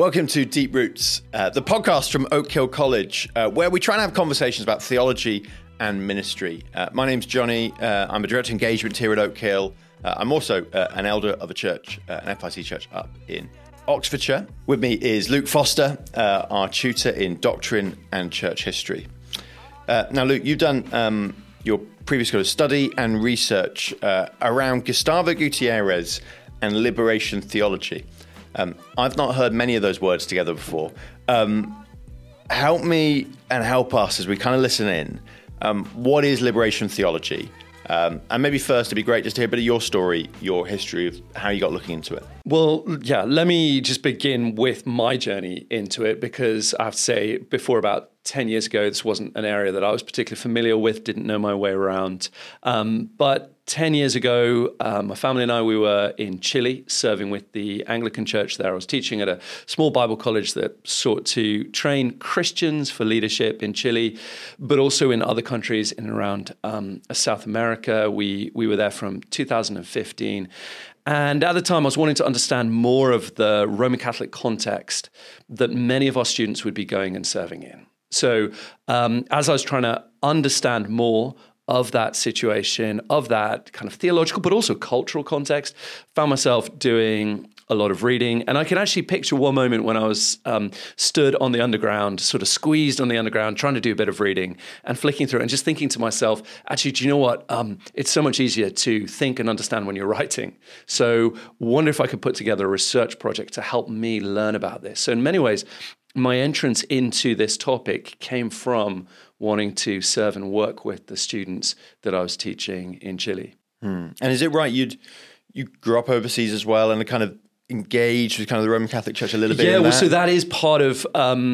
Welcome to Deep Roots, the podcast from Oak Hill College, where we try and have conversations about theology and ministry. My name's Johnny. I'm a director of engagement here at Oak Hill. I'm also an elder of a church, an FIC church up in Oxfordshire. With me is Luke Foster, our tutor in doctrine and church history. Now, Luke, you've done your previous sort of study and research around Gustavo Gutierrez and liberation theology. I've not heard many of those words together before. Help me and help us as we kind of listen in. What is liberation theology? And maybe first, it'd be great just to hear a bit of your story, your history of how you got looking into it. Well, yeah, let me just begin with my journey into it, because I have to say, before about 10 years ago, this wasn't an area that I was particularly familiar with, didn't know my way around. But 10 years ago, my family and I, we were in Chile serving with the Anglican church there. I was teaching at a small Bible college that sought to train Christians for leadership in Chile, but also in other countries in and around South America. We were there from 2015. And at the time, I was wanting to understand more of the Roman Catholic context that many of our students would be going and serving in. So as I was trying to understand more of that situation, of that kind of theological, but also cultural context, found myself doing a lot of reading. And I can actually picture one moment when I was stood on the underground, sort of squeezed on the underground, trying to do a bit of reading and flicking through it and just thinking to myself, actually, do you know what? It's so much easier to think and understand when you're writing. So wonder if I could put together a research project to help me learn about this. So in many ways, my entrance into this topic came from wanting to serve and work with the students that I was teaching in Chile. And is it right you grew up overseas as well and kind of engaged with kind of the Roman Catholic Church a little bit? Yeah, well, so that is part of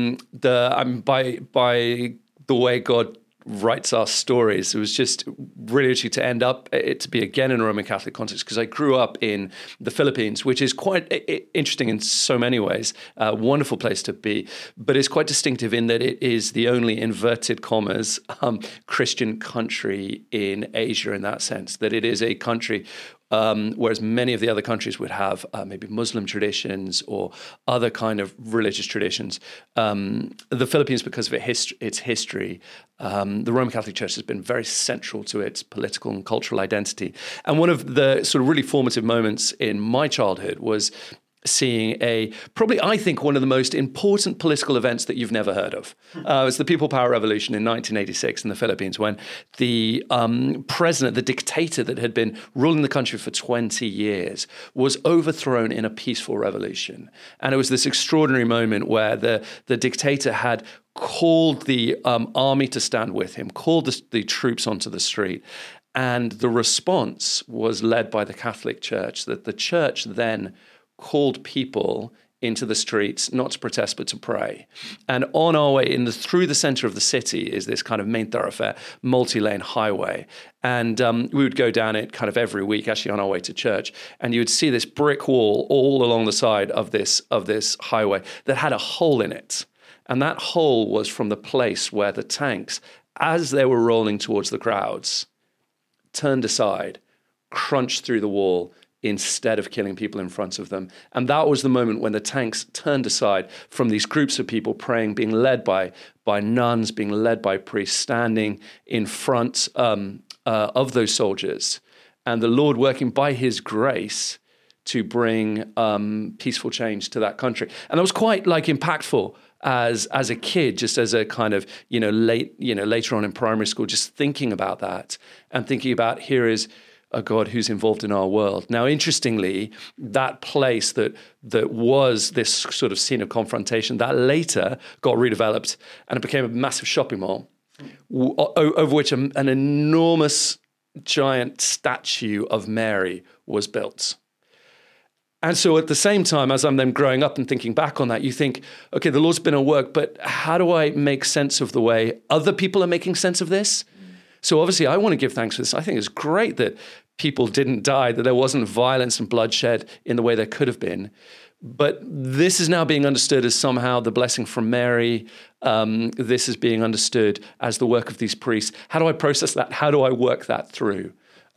by the way God writes our stories. It was just really actually to end up it to be again in a Roman Catholic context, because I grew up in the Philippines, which is quite interesting in so many ways, a wonderful place to be, but it's quite distinctive in that it is the only inverted commas Christian country in Asia, in that sense, that it is a country whereas many of the other countries would have maybe Muslim traditions or other kind of religious traditions. The Philippines, because of its history, the Roman Catholic Church has been very central to its political and cultural identity. And one of the sort of really formative moments in my childhood was seeing probably I think one of the most important political events that you've never heard of. It was the People Power Revolution in 1986 in the Philippines, when the president, the dictator that had been ruling the country for 20 years, was overthrown in a peaceful revolution. And it was this extraordinary moment where the dictator had called the army to stand with him, called the troops onto the street. And the response was led by the Catholic Church, that the church then called people into the streets, not to protest, but to pray. And on our way through the center of the city is this kind of main thoroughfare, multi-lane highway. And we would go down it kind of every week, actually on our way to church. And you would see this brick wall all along the side of this highway that had a hole in it. And that hole was from the place where the tanks, as they were rolling towards the crowds, turned aside, crunched through the wall, instead of killing people in front of them. And that was the moment when the tanks turned aside from these groups of people praying, being led by nuns, being led by priests, standing in front of those soldiers. And the Lord working by his grace to bring peaceful change to that country. And that was quite impactful as a kid, just as a kind of, later on in primary school, just thinking about that and thinking about here is a God who's involved in our world. Now, interestingly, that place that was this sort of scene of confrontation, that later got redeveloped and it became a massive shopping mall, over which an enormous, giant statue of Mary was built. And so at the same time, as I'm then growing up and thinking back on that, you think, okay, the Lord's been at work, but how do I make sense of the way other people are making sense of this? So obviously, I want to give thanks for this. I think it's great that people didn't die, that there wasn't violence and bloodshed in the way there could have been. But this is now being understood as somehow the blessing from Mary. This is being understood as the work of these priests. How do I process that? How do I work that through?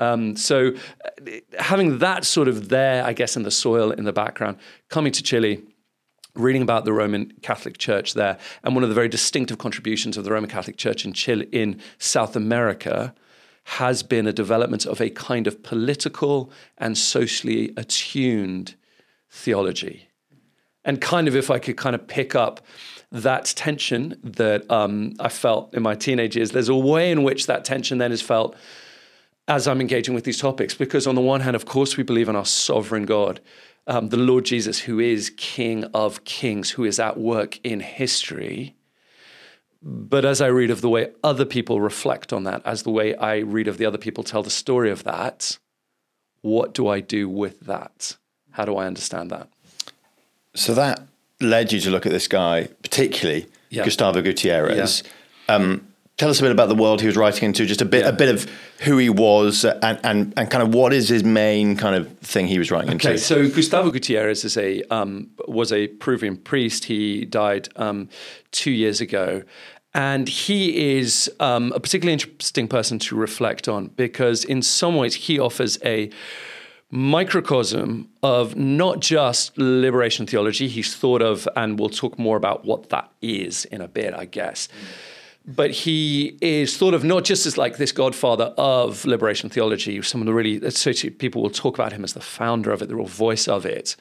So having that sort of there, I guess, in the soil, in the background, coming to Chile, reading about the Roman Catholic Church there, and one of the very distinctive contributions of the Roman Catholic Church in Chile, in South America, has been a development of a kind of political and socially attuned theology. And kind of, if I could kind of pick up that tension that I felt in my teenage years, there's a way in which that tension then is felt as I'm engaging with these topics. Because on the one hand, of course, we believe in our sovereign God, the Lord Jesus, who is King of Kings, who is at work in history. But as I read of the way other people reflect on that, as the way I read of the other people tell the story of that, what do I do with that? How do I understand that? So that led you to look at this guy, particularly Gustavo Gutierrez. Tell us a bit about the world he was writing into, just a bit of who he was and kind of what is his main kind of thing he was writing into. Okay, so Gustavo Gutierrez was a Peruvian priest. He died 2 years ago. And he is a particularly interesting person to reflect on because in some ways he offers a microcosm of not just liberation theology. He's thought of, and we'll talk more about what that is in a bit, I guess. But he is thought of not just as like this godfather of liberation theology. Some of the really associated people will talk about him as the founder of it, the real voice of it.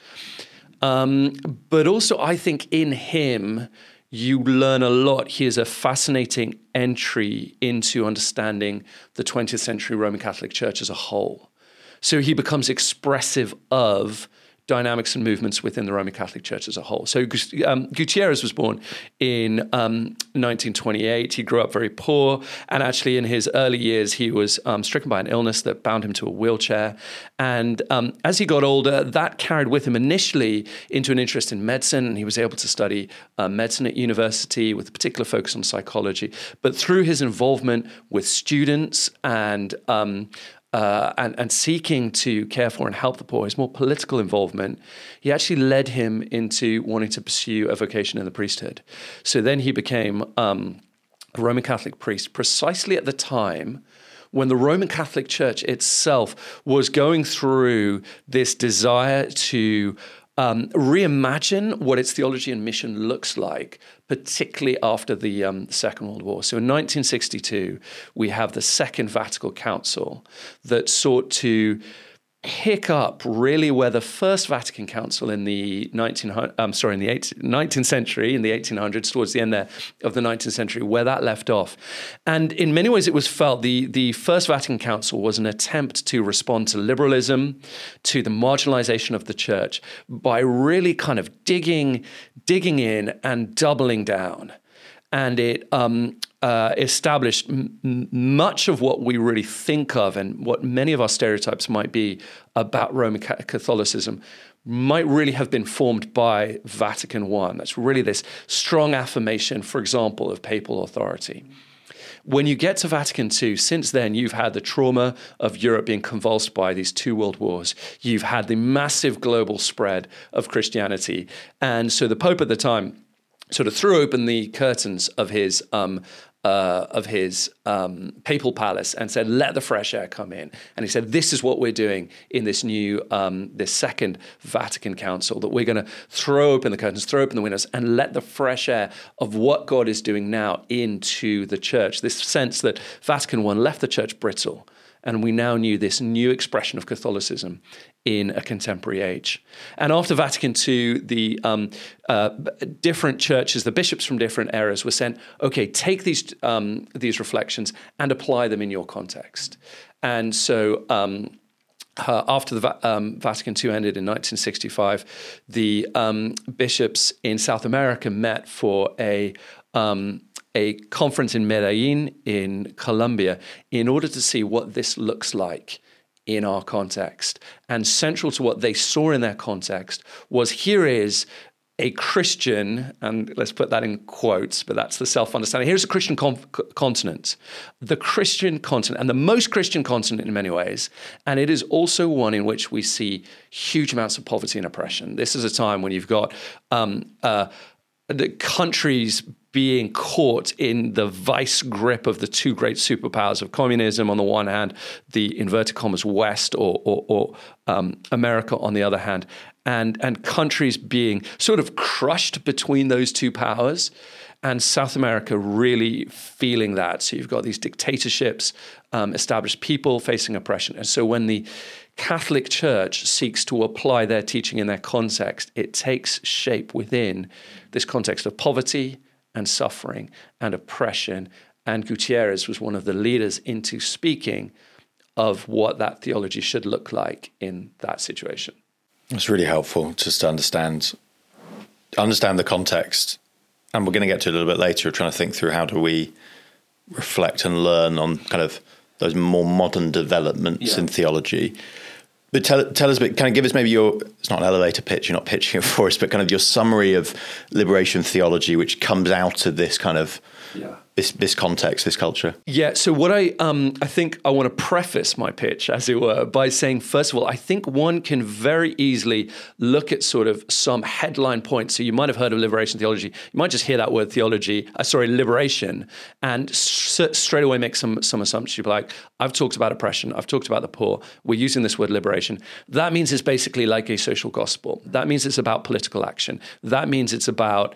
But also, I think in him, you learn a lot. He is a fascinating entry into understanding the 20th century Roman Catholic Church as a whole. So he becomes expressive of dynamics and movements within the Roman Catholic Church as a whole. So Gutierrez was born in 1928. He grew up very poor, and actually in his early years, he was stricken by an illness that bound him to a wheelchair. And as he got older, that carried with him initially into an interest in medicine, and he was able to study medicine at university with a particular focus on psychology. But through his involvement with students and seeking to care for and help the poor, his more political involvement, he actually led him into wanting to pursue a vocation in the priesthood. So then he became a Roman Catholic priest precisely at the time when the Roman Catholic Church itself was going through this desire to reimagine what its theology and mission looks like, particularly after the Second World War. So in 1962, we have the Second Vatican Council that sought to pick up really where the First Vatican Council in the 19th century, in the 1800s, towards the end there of the 19th century, where that left off. And in many ways, it was felt the First Vatican Council was an attempt to respond to liberalism, to the marginalization of the church, by really kind of digging in and doubling down. And it established much of what we really think of and what many of our stereotypes might be about Roman Catholicism might really have been formed by Vatican I. That's really this strong affirmation, for example, of papal authority. When you get to Vatican II, since then, you've had the trauma of Europe being convulsed by these two world wars. You've had the massive global spread of Christianity. And so the Pope at the time sort of threw open the curtains of his papal palace and said, let the fresh air come in. And he said, this is what we're doing in this new, this Second Vatican Council, that we're going to throw open the curtains, throw open the windows, and let the fresh air of what God is doing now into the church. This sense that Vatican I left the church brittle, and we now knew this new expression of Catholicism in a contemporary age. And after Vatican II, the different churches, the bishops from different eras were sent, okay, take these reflections and apply them in your context. And so after the Vatican II ended in 1965, the bishops in South America met for a conference in Medellin in Colombia in order to see what this looks like in our context. And central to what they saw in their context was, here is a Christian, and let's put that in quotes, but that's the self-understanding. Here's a Christian continent, the Christian continent, and the most Christian continent in many ways. And it is also one in which we see huge amounts of poverty and oppression. This is a time when you've got the countries being caught in the vice grip of the two great superpowers of communism on the one hand, the inverted commas West or America on the other hand, and countries being sort of crushed between those two powers, and South America really feeling that. So you've got these dictatorships, established people facing oppression. And so when the Catholic Church seeks to apply their teaching in their context, it takes shape within this context of poverty and suffering and oppression. And Gutierrez was one of the leaders into speaking of what that theology should look like in that situation. It's really helpful just to understand the context. And we're going to get to it a little bit later, trying to think through how do we reflect and learn on kind of those more modern developments in theology. But tell us a bit, kind of give us maybe it's not an elevator pitch, you're not pitching it for us, but kind of your summary of liberation theology, which comes out of this kind of this context, this culture. Yeah, so what I think I want to preface my pitch, as it were, by saying, first of all, I think one can very easily look at sort of some headline points. So you might have heard of liberation theology. You might just hear that word liberation, and straight away make some assumptions. You'd be like, I've talked about oppression. I've talked about the poor. We're using this word liberation. That means it's basically like a social gospel. That means it's about political action. That means it's about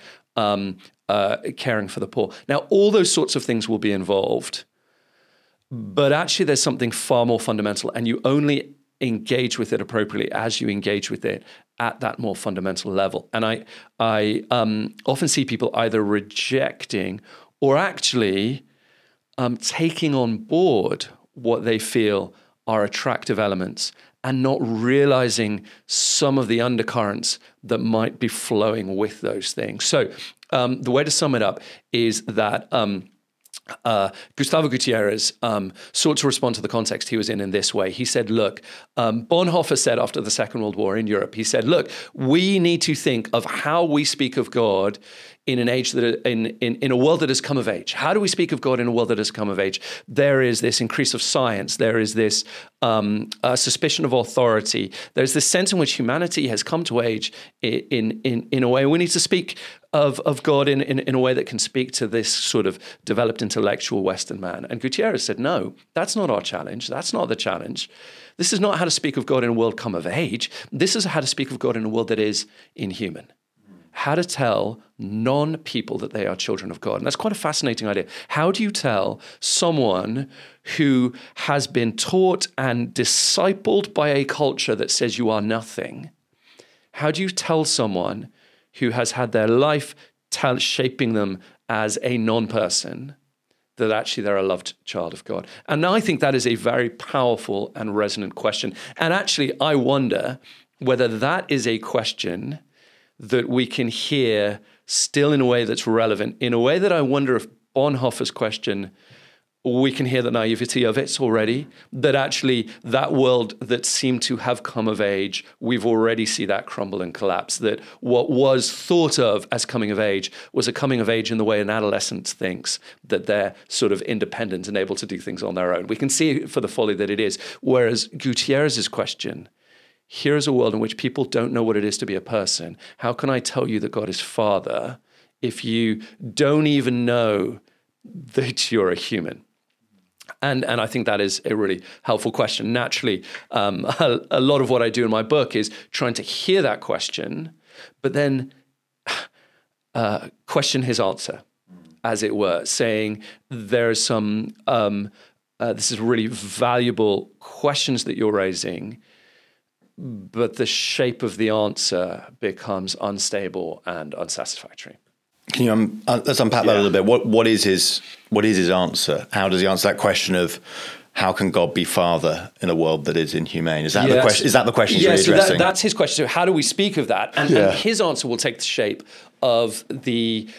caring for the poor. Now, all those sorts of things will be involved, but actually there's something far more fundamental, and you only engage with it appropriately as you engage with it at that more fundamental level. And I often see people either rejecting or actually taking on board what they feel are attractive elements and not realizing some of the undercurrents that might be flowing with those things. So the way to sum it up is that Gustavo Gutierrez sought to respond to the context he was in this way. He said, look, Bonhoeffer said after the Second World War in Europe, he said, look, we need to think of how we speak of God in an age in a world that has come of age. How do we speak of God in a world that has come of age? There is this increase of science. There is this suspicion of authority. There's this sense in which humanity has come to age in a way. We need to speak of God in a way that can speak to this sort of developed intellectual Western man. And Gutierrez said, no, that's not our challenge. That's not the challenge. This is not how to speak of God in a world come of age. This is how to speak of God in a world that is inhuman. How to tell non-people that they are children of God. And that's quite a fascinating idea. How do you tell someone who has been taught and discipled by a culture that says you are nothing? How do you tell someone who has had their life shaping them as a non-person that actually they're a loved child of God? And I think that is a very powerful and resonant question. And actually, I wonder whether that is a question that we can hear still in a way that's relevant, in a way that I wonder if Bonhoeffer's question, we can hear the naivety of it already, that actually that world that seemed to have come of age, we've already see that crumble and collapse, that what was thought of as coming of age was a coming of age in the way an adolescent thinks, that they're sort of independent and able to do things on their own. We can see it for the folly that it is. Whereas Gutierrez's question, here is a world in which people don't know what it is to be a person. How can I tell you that God is Father if you don't even know that you're a human? And I think that is a really helpful question. Naturally, a lot of what I do in my book is trying to hear that question, but then question his answer, as it were, saying there are some, this is really valuable questions that you're raising, but the shape of the answer becomes unstable and unsatisfactory. Can you let's unpack that a little bit? What is his answer? How does he answer that question of how can God be Father in a world that is inhumane? Is that the question? Is that the question he's really addressing? That's his question. So how do we speak of that? And his answer will take the shape of the.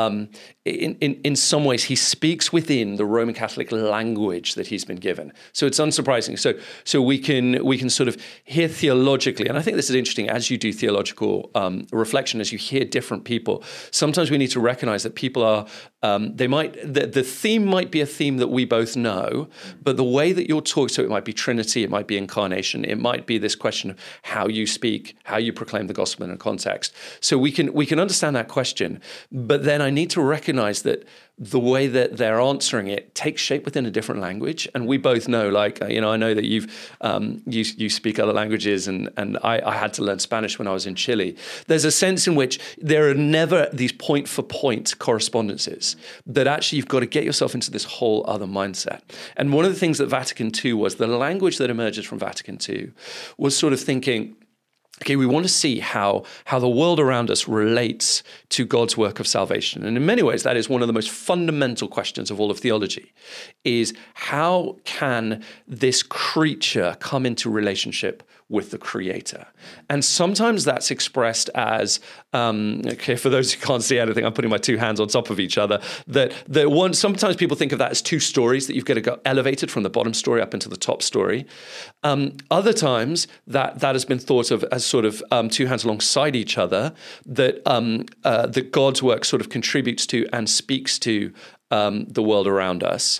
In some ways, he speaks within the Roman Catholic language that he's been given. So it's unsurprising. So we can sort of hear theologically, and I think this is interesting as you do theological reflection, as you hear different people. Sometimes we need to recognize that people are the theme might be a theme that we both know, but the way that you're talking, so it might be Trinity, it might be incarnation, it might be this question of how you speak, how you proclaim the gospel in a context. So we can understand that question, but then I need to recognize that the way that they're answering it takes shape within a different language. And we both know, like, I know that you speak other languages, and I had to learn Spanish when I was in Chile. There's a sense in which there are never these point for point correspondences, that actually you've got to get yourself into this whole other mindset. And one of the things that Vatican II was, the language that emerges from Vatican II was sort of thinking, okay, we want to see how the world around us relates to God's work of salvation. And in many ways, that is one of the most fundamental questions of all of theology, is how can this creature come into relationship with the Creator? And sometimes that's expressed as, okay, for those who can't see anything, I'm putting my two hands on top of each other, sometimes people think of that as two stories, that you've got to go elevated from the bottom story up into the top story. Other times that has been thought of as sort of two hands alongside each other, that God's work sort of contributes to and speaks to the world around us.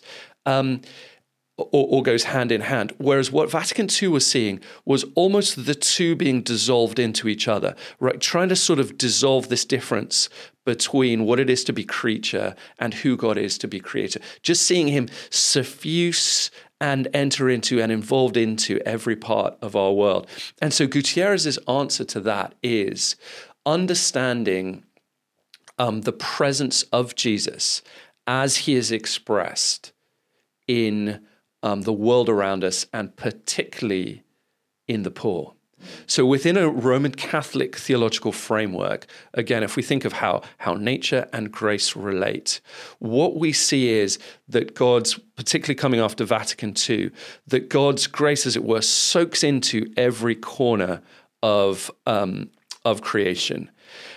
Or goes hand in hand. Whereas what Vatican II was seeing was almost the two being dissolved into each other, right? Trying to sort of dissolve this difference between what it is to be creature and who God is to be creator. Just seeing him suffuse and enter into and involved into every part of our world. And so Gutierrez's answer to that is understanding the presence of Jesus as he is expressed in the world around us, and particularly in the poor. So within a Roman Catholic theological framework, again, if we think of how nature and grace relate, what we see is that God's, particularly coming after Vatican II, that God's grace, as it were, soaks into every corner of creation.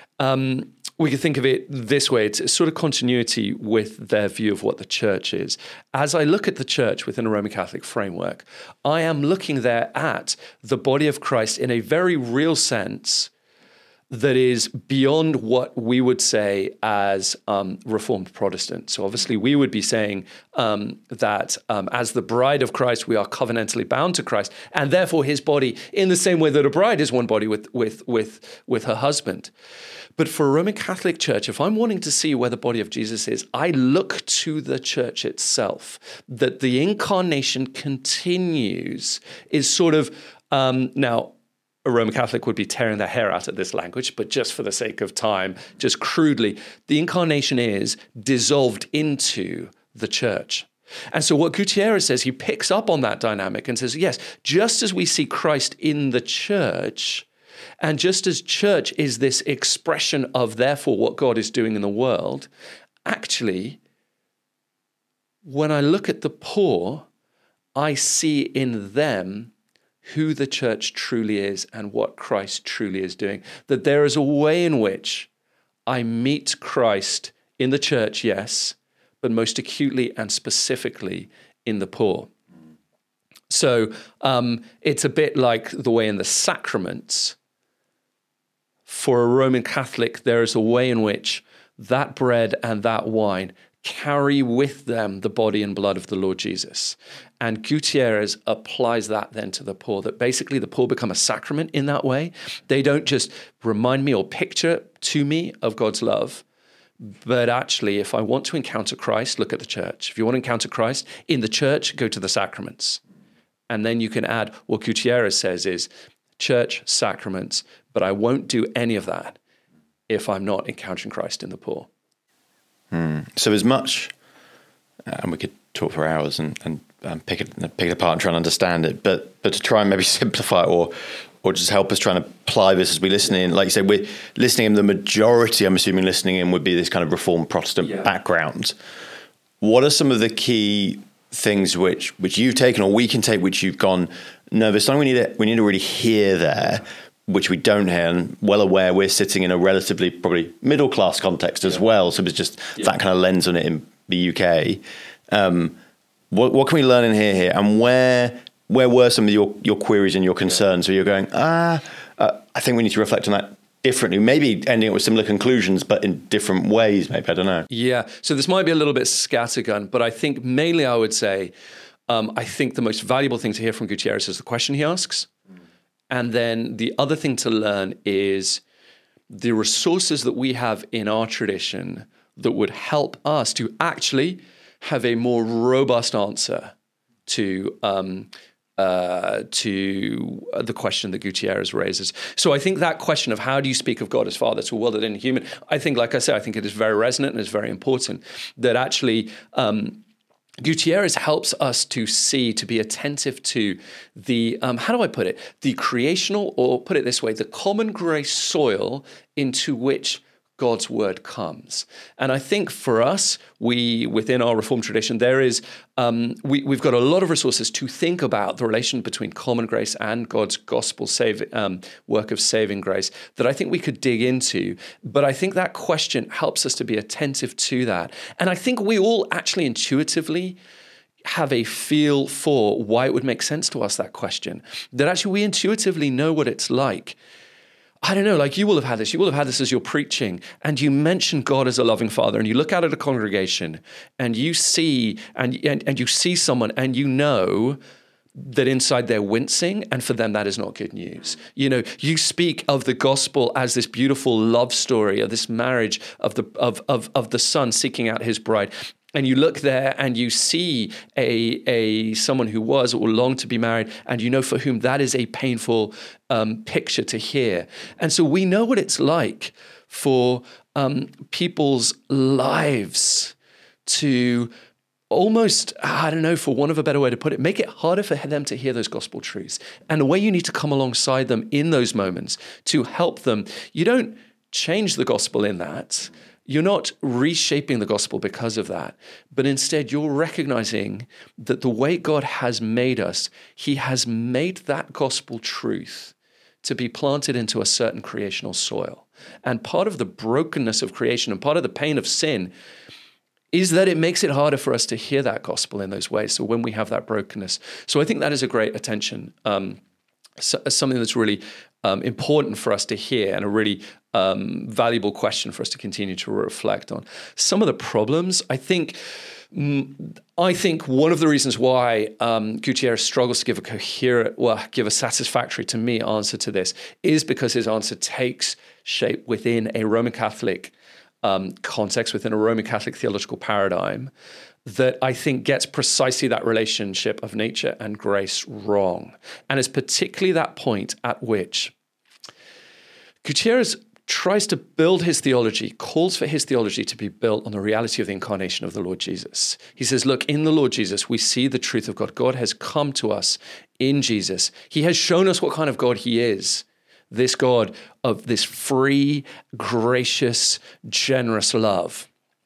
We could think of it this way. It's a sort of continuity with their view of what the church is. As I look at the church within a Roman Catholic framework, I am looking there at the body of Christ in a very real sense that is beyond what we would say as Reformed Protestant. So obviously we would be saying that as the bride of Christ, we are covenantally bound to Christ, and therefore his body, in the same way that a bride is one body with her husband. But for a Roman Catholic church, if I'm wanting to see where the body of Jesus is, I look to the church itself, that the incarnation continues, is sort of, now, a Roman Catholic would be tearing their hair out at this language, but just for the sake of time, just crudely, the incarnation is dissolved into the church. And so what Gutierrez says, he picks up on that dynamic and says, yes, just as we see Christ in the church, and just as church is this expression of, therefore, what God is doing in the world, actually, when I look at the poor, I see in them who the church truly is and what Christ truly is doing. That there is a way in which I meet Christ in the church, yes, but most acutely and specifically in the poor. So it's a bit like the way in the sacraments. For a Roman Catholic, there is a way in which that bread and that wine carry with them the body and blood of the Lord Jesus. And Gutierrez applies that then to the poor, that basically the poor become a sacrament in that way. They don't just remind me or picture to me of God's love, but actually, if I want to encounter Christ, look at the church. If you want to encounter Christ in the church, go to the sacraments. And then you can add what Gutierrez says is church, sacraments, but I won't do any of that if I'm not encountering Christ in the poor. So as much, and we could talk for hours and pick it apart and try and understand it, but to try and maybe simplify it or just help us try and apply this as we listen in. Like you said, we're listening in, the majority, I'm assuming listening in, would be this kind of Reformed Protestant background. What are some of the key things which you've taken or we can take, which you've gone, no, there's something we need to really hear there, which we don't hear, and well aware we're sitting in a relatively probably middle class context as well. So there's just that kind of lens on it in the UK. What can we learn in here? And where were some of your queries and your concerns where you're going, I think we need to reflect on that differently, maybe ending up with similar conclusions, but in different ways, maybe, I don't know. Yeah. So this might be a little bit scattergun, but I think mainly I would say, I think the most valuable thing to hear from Gutierrez is the question he asks. And then the other thing to learn is the resources that we have in our tradition that would help us to actually have a more robust answer to the question that Gutierrez raises. So I think that question of how do you speak of God as Father to a world that isn't human, I think, like I said, I think it is very resonant and it's very important that actually Gutierrez helps us to see, to be attentive to the, how do I put it, the creational, or put it this way, the common grace soil into which God's word comes. And I think for us, within our Reformed tradition, there is, we've got a lot of resources to think about the relation between common grace and God's gospel work of saving grace that I think we could dig into. But I think that question helps us to be attentive to that. And I think we all actually intuitively have a feel for why it would make sense to us, that question. That actually we intuitively know what it's like. I don't know, like you will have had this. You will have had this as you're preaching and you mention God as a loving Father and you look out at a congregation and you see and you see someone and you know that inside they're wincing, and for them that is not good news. You know, you speak of the gospel as this beautiful love story, of this marriage of the son seeking out his bride. And you look there and you see a someone who was or longed to be married, and you know for whom that is a painful picture to hear. And so we know what it's like for people's lives to almost, I don't know, for want of a better way to put it, make it harder for them to hear those gospel truths. And the way you need to come alongside them in those moments to help them, you don't change the gospel in that. You're not reshaping the gospel because of that, but instead you're recognizing that the way God has made us, he has made that gospel truth to be planted into a certain creational soil. And part of the brokenness of creation and part of the pain of sin is that it makes it harder for us to hear that gospel in those ways. So when we have that brokenness. So I think that is a great attention, something that's really important for us to hear and a really valuable question for us to continue to reflect on. Some of the problems, I think one of the reasons why Gutierrez struggles to give give a satisfactory, to me, answer to this is because his answer takes shape within a Roman Catholic context, within a Roman Catholic theological paradigm that I think gets precisely that relationship of nature and grace wrong. And it's particularly that point at which Gutierrez tries to build his theology, calls for his theology to be built on the reality of the incarnation of the Lord Jesus. He says, look, in the Lord Jesus, we see the truth of God. God has come to us in Jesus. He has shown us what kind of God he is. This God of this free, gracious, generous love.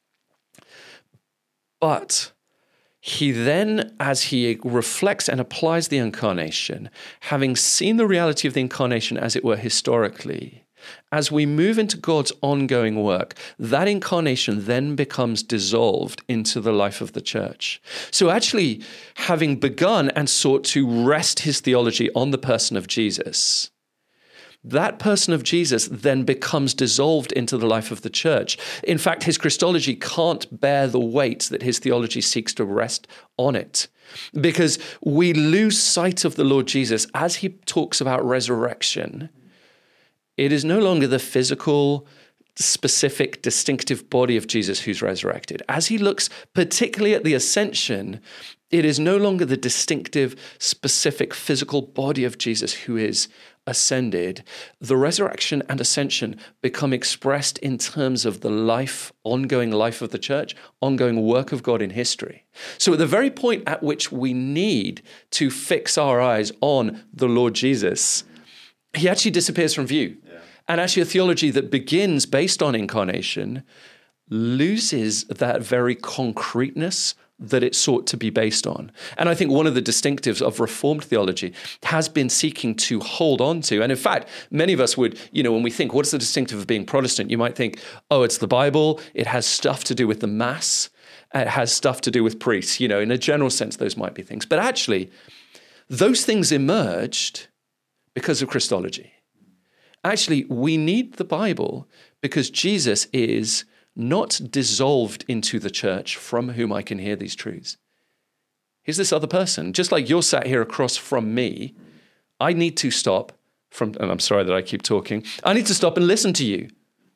But he then, as he reflects and applies the incarnation, having seen the reality of the incarnation as it were historically, as we move into God's ongoing work, that incarnation then becomes dissolved into the life of the church. So actually, having begun and sought to rest his theology on the person of Jesus, that person of Jesus then becomes dissolved into the life of the church. In fact, his Christology can't bear the weight that his theology seeks to rest on it, because we lose sight of the Lord Jesus as he talks about resurrection. It is no longer the physical, specific, distinctive body of Jesus who's resurrected. As he looks particularly at the ascension, it is no longer the distinctive, specific, physical body of Jesus who is ascended. The resurrection and ascension become expressed in terms of the life, ongoing life of the church, ongoing work of God in history. So at the very point at which we need to fix our eyes on the Lord Jesus, he actually disappears from view. Yeah. And actually a theology that begins based on incarnation loses that very concreteness that it sought to be based on. And I think one of the distinctives of Reformed theology has been seeking to hold on to. And in fact, many of us would, when we think, what's the distinctive of being Protestant? You might think, it's the Bible. It has stuff to do with the Mass. It has stuff to do with priests. In a general sense, those might be things. But actually, those things emerged because of Christology. Actually, we need the Bible because Jesus is not dissolved into the church from whom I can hear these truths. He's this other person. Just like you're sat here across from me, I need to stop and I'm sorry that I keep talking, I need to stop and listen to you.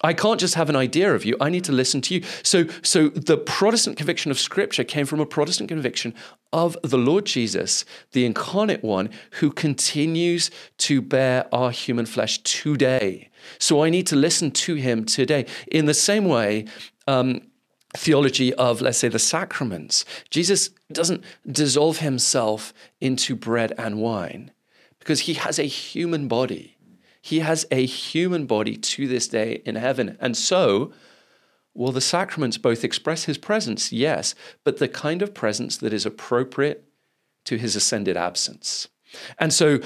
I can't just have an idea of you. I need to listen to you. So the Protestant conviction of Scripture came from a Protestant conviction of the Lord Jesus, the incarnate one, who continues to bear our human flesh today. So I need to listen to him today. In the same way, theology of, let's say, the sacraments, Jesus doesn't dissolve himself into bread and wine because he has a human body. He has a human body to this day in heaven. And so, well, the sacraments both express his presence, yes, but the kind of presence that is appropriate to his ascended absence. And so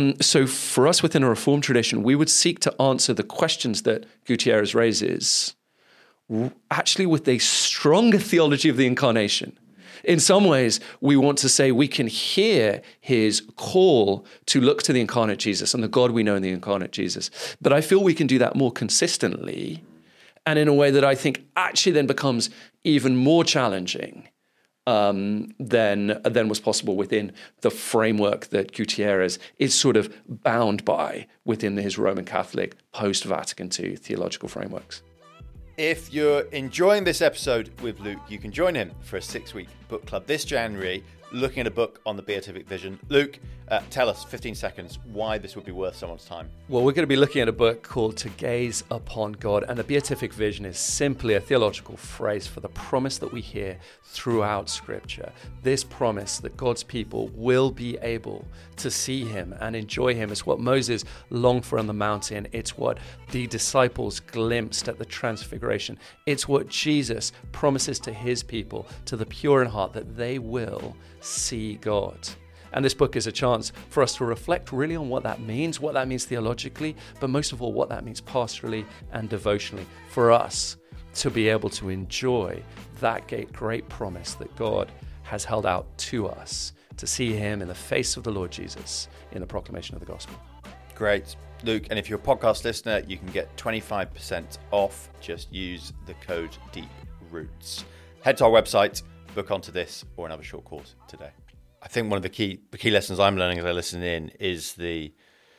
for us within a Reformed tradition, we would seek to answer the questions that Gutierrez raises actually with a stronger theology of the incarnation. In some ways, we want to say we can hear his call to look to the incarnate Jesus and the God we know in the incarnate Jesus. But I feel we can do that more consistently and in a way that I think actually then becomes even more challenging than was possible within the framework that Gutierrez is sort of bound by within his Roman Catholic post-Vatican II theological frameworks. If you're enjoying this episode with Luke, you can join him for a 6-week book club this January, looking at a book on the beatific vision. Luke, tell us, 15 seconds, why this would be worth someone's time. Well, we're going to be looking at a book called To Gaze Upon God, and the beatific vision is simply a theological phrase for the promise that we hear throughout Scripture. This promise that God's people will be able to see him and enjoy him is what Moses longed for on the mountain. It's what the disciples glimpsed at the transfiguration. It's what Jesus promises to his people, to the pure in heart, that they will see God. And this book is a chance for us to reflect really on what that means theologically, but most of all, what that means pastorally and devotionally for us to be able to enjoy that great promise that God has held out to us, to see him in the face of the Lord Jesus in the proclamation of the gospel. Great. Luke, and if you're a podcast listener, you can get 25% off. Just use the code DEEPROOTS. Head to our website, book onto this or another short course today. I think one of the key lessons I'm learning as I listen in is the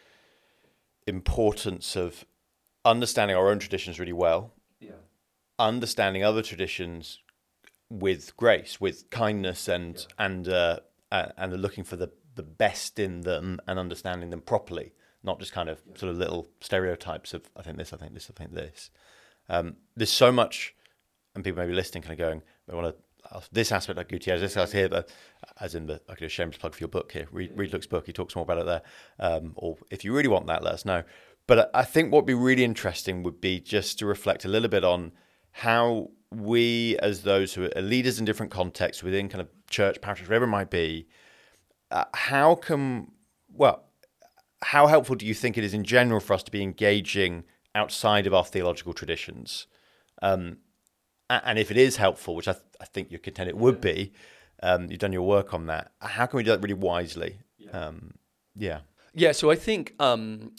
importance of understanding our own traditions really well, understanding other traditions with grace, with kindness, and looking for the best in them and understanding them properly, not just kind of sort of little stereotypes of I think this, I think this, I think this. There's so much, and people may be listening, kind of going, I want to. This aspect like Gutierrez, this aspect here, but as in I could do a shameless plug for your book here. Read Luke's book. He talks more about it there. Or if you really want that, let us know. But I think what would be really interesting would be just to reflect a little bit on how we, as those who are leaders in different contexts within kind of church, parish, whatever it might be, how helpful do you think it is in general for us to be engaging outside of our theological traditions? And if it is helpful, which I think you contend it would be, you've done your work on that. How can we do that really wisely? So I think the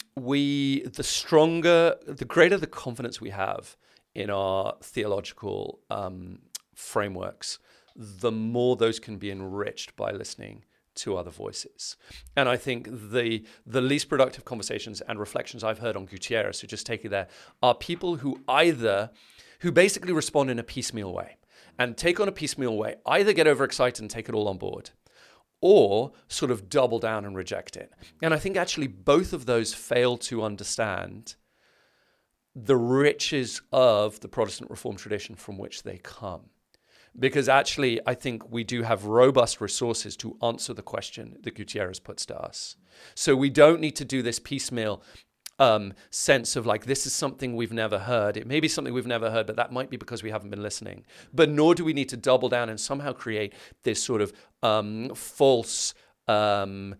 greater the confidence we have in our theological frameworks, the more those can be enriched by listening to other voices. And I think the least productive conversations and reflections I've heard on Gutierrez, so just take it there, are people who basically respond in a piecemeal way and take on a piecemeal way, either get overexcited and take it all on board or sort of double down and reject it. And I think actually both of those fail to understand the riches of the Protestant Reformed tradition from which they come. Because actually, I think we do have robust resources to answer the question that Gutierrez puts to us. So we don't need to do this piecemeal sense of like, this is something we've never heard. It may be something we've never heard, but that might be because we haven't been listening. But nor do we need to double down and somehow create this sort of false binary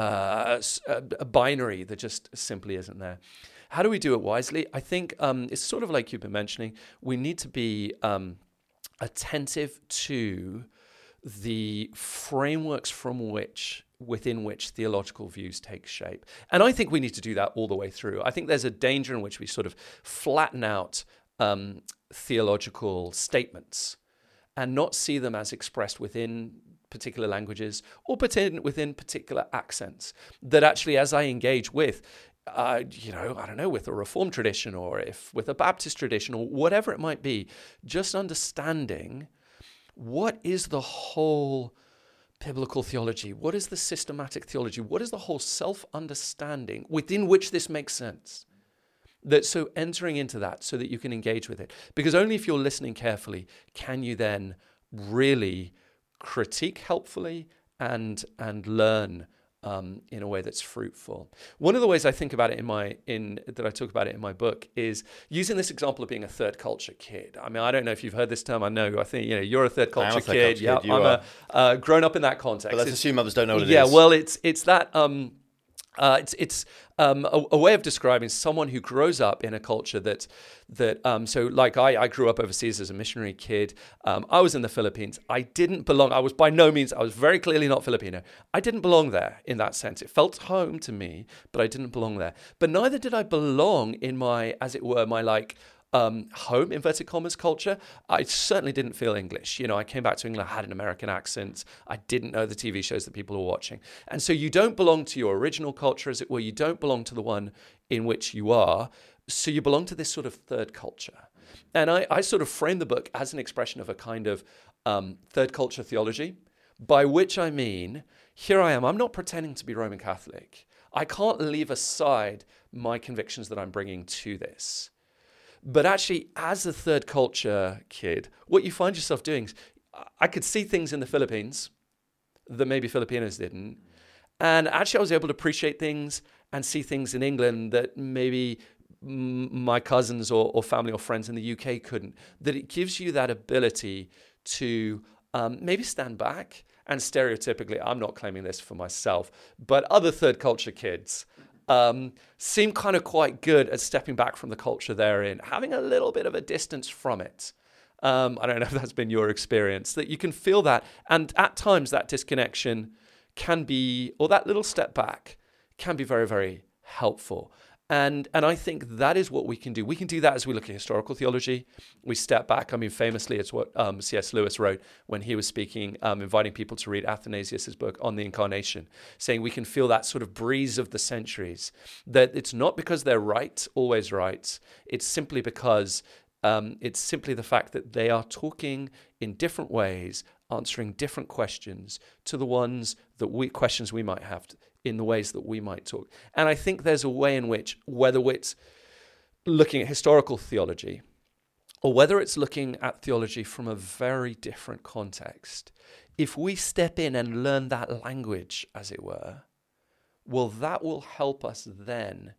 that just simply isn't there. How do we do it wisely? I think it's sort of like you've been mentioning. We need to be attentive to the frameworks within which theological views take shape. And I think we need to do that all the way through. I think there's a danger in which we sort of flatten out theological statements and not see them as expressed within particular languages or within particular accents. That actually, as I engage with I don't know, with a Reformed tradition or if with a Baptist tradition or whatever it might be, just understanding what is the whole biblical theology, what is the systematic theology, what is the whole self-understanding within which this makes sense. So entering into that so that you can engage with it. Because only if you're listening carefully can you then really critique helpfully and learn in a way that's fruitful. One of the ways I think about it that I talk about it in my book is using this example of being a third culture kid. I mean, I don't know if you've heard this term. I think you're a third culture kid. Yeah, I'm grown up in that context. But let's assume others don't know what it is. Yeah, well, it's that. It's a way of describing someone who grows up in a culture so like I grew up overseas as a missionary kid. I was in the Philippines. I didn't belong. I was very clearly not Filipino. I didn't belong there in that sense. It felt home to me, but I didn't belong there. But neither did I belong in my, as it were, my home, inverted commas, culture. I certainly didn't feel English. I came back to England, I had an American accent. I didn't know the TV shows that people were watching. And so you don't belong to your original culture, as it were. You don't belong to the one in which you are. So you belong to this sort of third culture. And I sort of frame the book as an expression of a kind of third culture theology, by which I mean, here I am. I'm not pretending to be Roman Catholic. I can't leave aside my convictions that I'm bringing to this. But actually, as a third culture kid, what you find yourself doing is, I could see things in the Philippines that maybe Filipinos didn't. And actually, I was able to appreciate things and see things in England that maybe my cousins or family or friends in the UK couldn't. That it gives you that ability to maybe stand back and stereotypically, I'm not claiming this for myself, but other third culture kids seem kind of quite good at stepping back from the culture they're in, having a little bit of a distance from it. I don't know if that's been your experience, that you can feel that. And at times that disconnection can be, or that little step back can be very, very helpful. And I think that is what we can do. We can do that as we look at historical theology. We step back. I mean, famously, it's what C.S. Lewis wrote when he was speaking, inviting people to read Athanasius' book on the Incarnation, saying we can feel that sort of breeze of the centuries, that it's not because they're right, always right. It's simply because it's simply the fact that they are talking in different ways, answering different questions to the questions we might have in the ways that we might talk. And I think there's a way in which, whether it's looking at historical theology or whether it's looking at theology from a very different context, if we step in and learn that language, as it were, well, that will help us then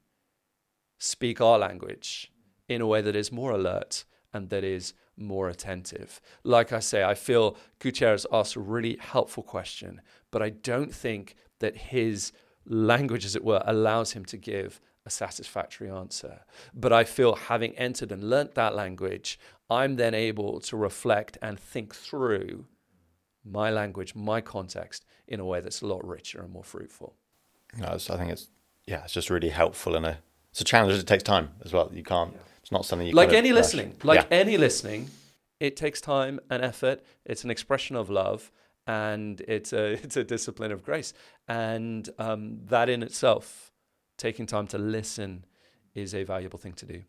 speak our language in a way that is more alert and that is more attentive. Like I say, I feel Gutierrez asked a really helpful question, but I don't think that his language, as it were, allows him to give a satisfactory answer. But I feel having entered and learnt that language, I'm then able to reflect and think through my language, my context, in a way that's a lot richer and more fruitful. No, I think it's just really helpful, and it's a challenge. It takes time as well. You can't. Yeah. It's not something you like any listening. Any listening, it takes time and effort. It's an expression of love, and it's a discipline of grace. And that in itself, taking time to listen, is a valuable thing to do.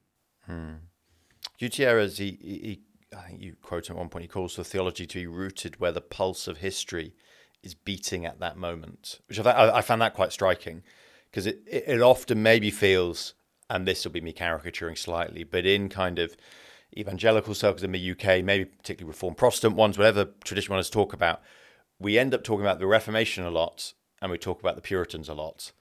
Gutierrez, he I think you quote him at one point, he calls for theology to be rooted where the pulse of history is beating at that moment, which I found that quite striking, because it often maybe feels, and this will be me caricaturing slightly, but in kind of evangelical circles in the UK, maybe particularly Reformed Protestant ones, whatever tradition one to talk about, we end up talking about the Reformation a lot, and we talk about the Puritans a lot.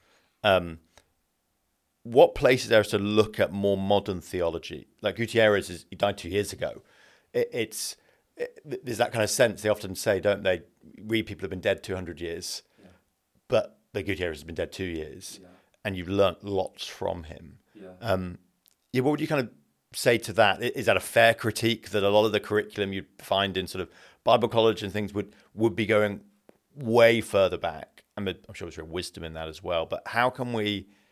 What place is there to look at more modern theology? Like Gutierrez, he died 2 years ago. There's that kind of sense. They often say, don't they, we people have been dead 200 years, but the Gutierrez has been dead 2 years, and you've learnt lots from him. What would you kind of say to that? Is that a fair critique that a lot of the curriculum you'd find in sort of Bible college and things would be going way further back? I'm sure there's real wisdom in that as well, but how can we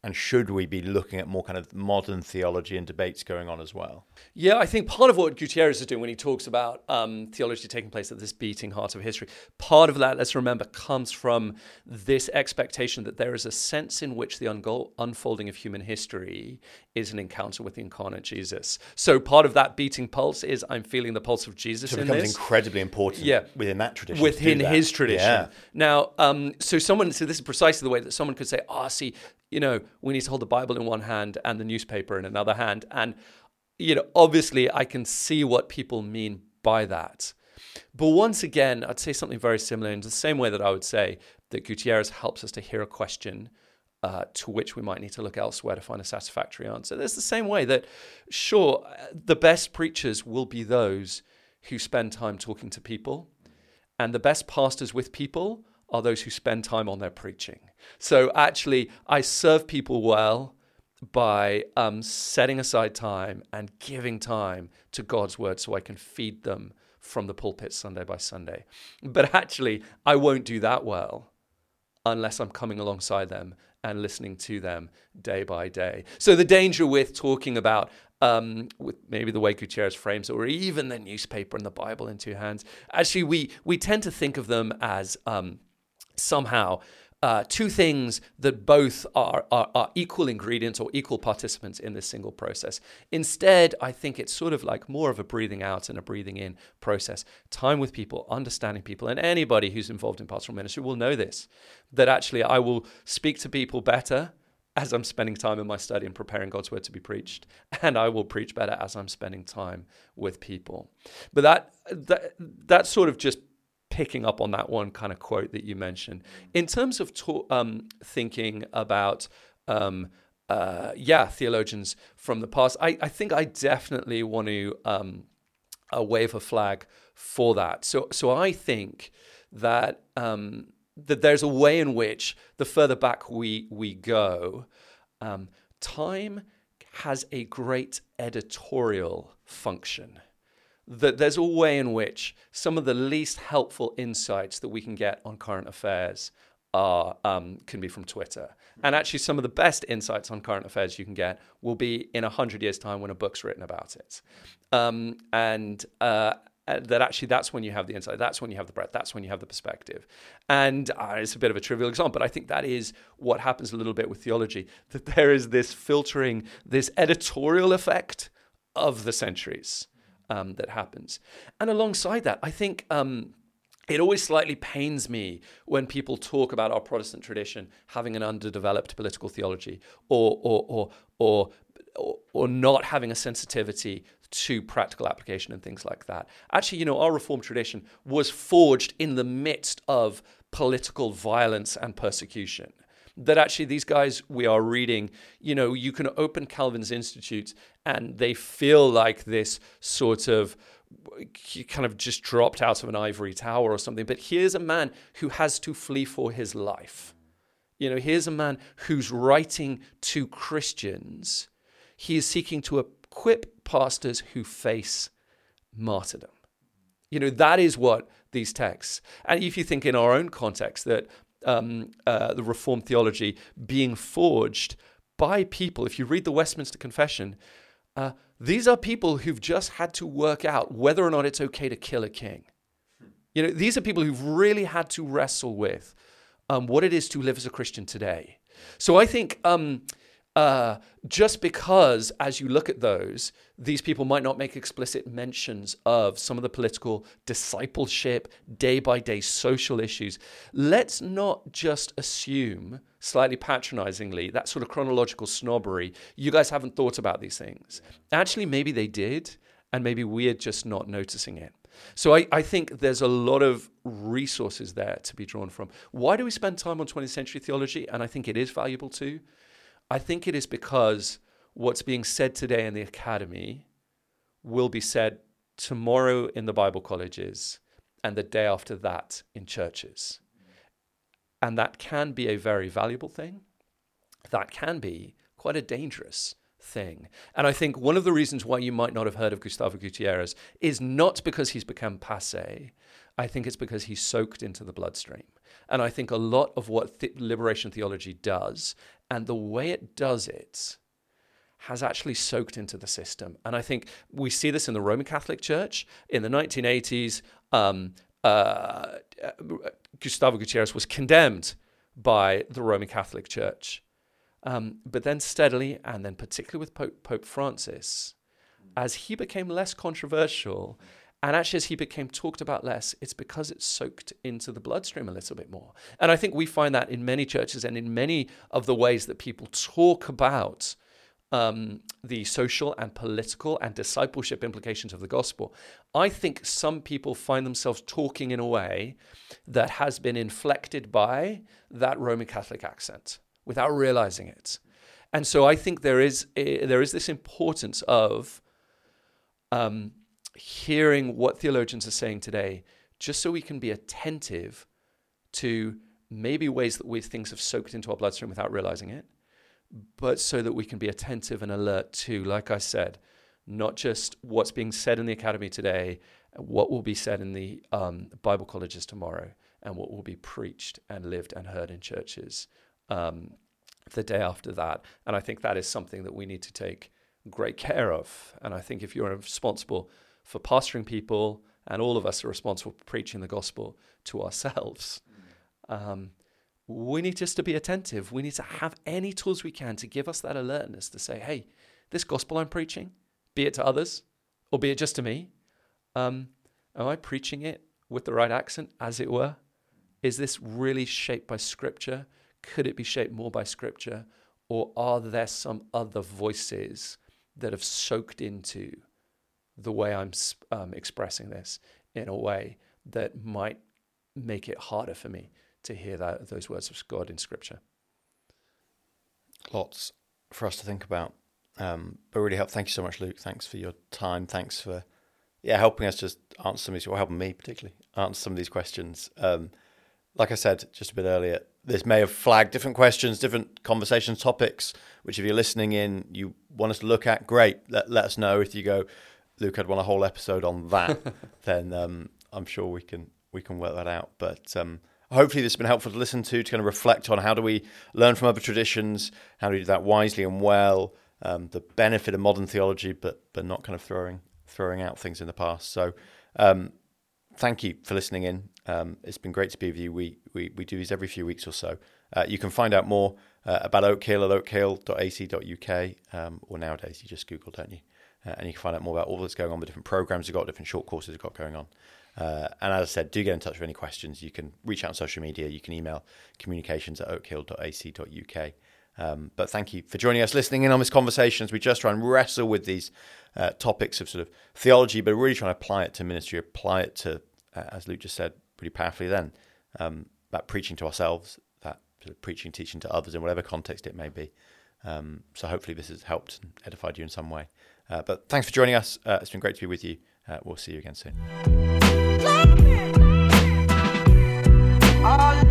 And should we be looking at more kind of modern theology and debates going on as well? Yeah, I think part of what Gutierrez is doing when he talks about theology taking place at this beating heart of history, part of that, let's remember, comes from this expectation that there is a sense in which the unfolding of human history is an encounter with the incarnate Jesus. So part of that beating pulse is I'm feeling the pulse of Jesus in this. So it becomes incredibly important within that tradition. Within his tradition. Yeah. Now, so this is precisely the way that someone could say, we need to hold the Bible in one hand and the newspaper in another hand. And, obviously I can see what people mean by that. But once again, I'd say something very similar in the same way that I would say that Gutierrez helps us to hear a question to which we might need to look elsewhere to find a satisfactory answer. There's the same way that, sure, the best preachers will be those who spend time talking to people, and the best pastors with people are those who spend time on their preaching. So actually, I serve people well by setting aside time and giving time to God's word so I can feed them from the pulpit Sunday by Sunday. But actually, I won't do that well unless I'm coming alongside them and listening to them day by day. So the danger with talking about with maybe the way Gutierrez frames it, or even the newspaper and the Bible in two hands, actually we tend to think of them as somehow two things that both are equal ingredients or equal participants in this single process. Instead, I think it's sort of like more of a breathing out and a breathing in process. Time with people, understanding people, and anybody who's involved in pastoral ministry will know this, that actually I will speak to people better as I'm spending time in my study and preparing God's word to be preached, and I will preach better as I'm spending time with people. But that's sort of just picking up on that one kind of quote that you mentioned. In terms of thinking about theologians from the past, I think I definitely want to wave a flag for that. So I think that that there's a way in which the further back we go, time has a great editorial function. That there's a way in which some of the least helpful insights that we can get on current affairs can be from Twitter. And actually some of the best insights on current affairs you can get will be in 100 years' time when a book's written about it. That actually that's when you have the insight, that's when you have the breadth, that's when you have the perspective. And it's a bit of a trivial example, but I think that is what happens a little bit with theology, that there is this filtering, this editorial effect of the centuries that happens. And alongside that, I think it always slightly pains me when people talk about our Protestant tradition having an underdeveloped political theology or not having a sensitivity to practical application and things like that. Actually, our Reformed tradition was forged in the midst of political violence and persecution. That actually these guys we are reading, you can open Calvin's Institutes and they feel like this sort of kind of just dropped out of an ivory tower or something. But here's a man who has to flee for his life. Here's a man who's writing to Christians. He is seeking to equip pastors who face martyrdom. That is what these texts, and if you think in our own context that the Reformed theology being forged by people, if you read the Westminster Confession, these are people who've just had to work out whether or not it's okay to kill a king. These are people who've really had to wrestle with what it is to live as a Christian today. So I think just because, as you look at those, these people might not make explicit mentions of some of the political discipleship, day-by-day social issues, let's not just assume, slightly patronizingly, that sort of chronological snobbery, you guys haven't thought about these things. Actually, maybe they did, and maybe we're just not noticing it. So I think there's a lot of resources there to be drawn from. Why do we spend time on 20th century theology? And I think it is valuable too. I think it is because what's being said today in the academy will be said tomorrow in the Bible colleges and the day after that in churches. And that can be a very valuable thing. That can be quite a dangerous thing. And I think one of the reasons why you might not have heard of Gustavo Gutierrez is not because he's become passé, I think it's because he's soaked into the bloodstream. And I think a lot of what liberation theology does, and the way it does it, has actually soaked into the system. And I think we see this in the Roman Catholic Church. In the 1980s, Gustavo Gutierrez was condemned by the Roman Catholic Church. But then steadily, and then particularly with Pope Francis, as he became less controversial, and actually as he became talked about less, it's because it's soaked into the bloodstream a little bit more. And I think we find that in many churches and in many of the ways that people talk about the social and political and discipleship implications of the gospel. I think some people find themselves talking in a way that has been inflected by that Roman Catholic accent without realizing it. And so I think there is this importance of hearing what theologians are saying today, just so we can be attentive to maybe ways that things have soaked into our bloodstream without realizing it, but so that we can be attentive and alert to, like I said, not just what's being said in the academy today, what will be said in the Bible colleges tomorrow, and what will be preached and lived and heard in churches the day after that. And I think that is something that we need to take great care of. And I think if you're responsible for pastoring people, and all of us are responsible for preaching the gospel to ourselves, we need just to be attentive. We need to have any tools we can to give us that alertness to say, hey, this gospel I'm preaching, be it to others or be it just to me, am I preaching it with the right accent, as it were? Is this really shaped by Scripture? Could it be shaped more by Scripture? Or are there some other voices that have soaked into the way I'm expressing this in a way that might make it harder for me to hear those words of God in Scripture? Lots for us to think about, but really help. Thank you so much, Luke. Thanks for your time. Thanks for helping us just answer some of these, or helping me particularly answer some of these questions. Like I said just a bit earlier, this may have flagged different questions, different conversation topics, which if you're listening in, you want us to look at, great. Let us know. If you go, Luke, I'd want a whole episode on that, then I'm sure we can work that out. But hopefully this has been helpful to listen to kind of reflect on how do we learn from other traditions, how do we do that wisely and well, the benefit of modern theology, but not kind of throwing out things in the past. So thank you for listening in. It's been great to be with you. We do these every few weeks or so. You can find out more about Oak Hill at oakhill.ac.uk, or nowadays you just Google, don't you? And you can find out more about all that's going on, the different programs we've got, different short courses we've got going on. And as I said, do get in touch with any questions. You can reach out on social media. You can email communications@oakhill.ac.uk. But thank you for joining us, listening in on this conversation as we just try and wrestle with these topics of sort of theology, but really trying to apply it to ministry, apply it to, as Luke just said pretty powerfully then, that preaching to ourselves, that sort of preaching, teaching to others in whatever context it may be. So hopefully this has helped and edified you in some way. But thanks for joining us. It's been great to be with you. We'll see you again soon.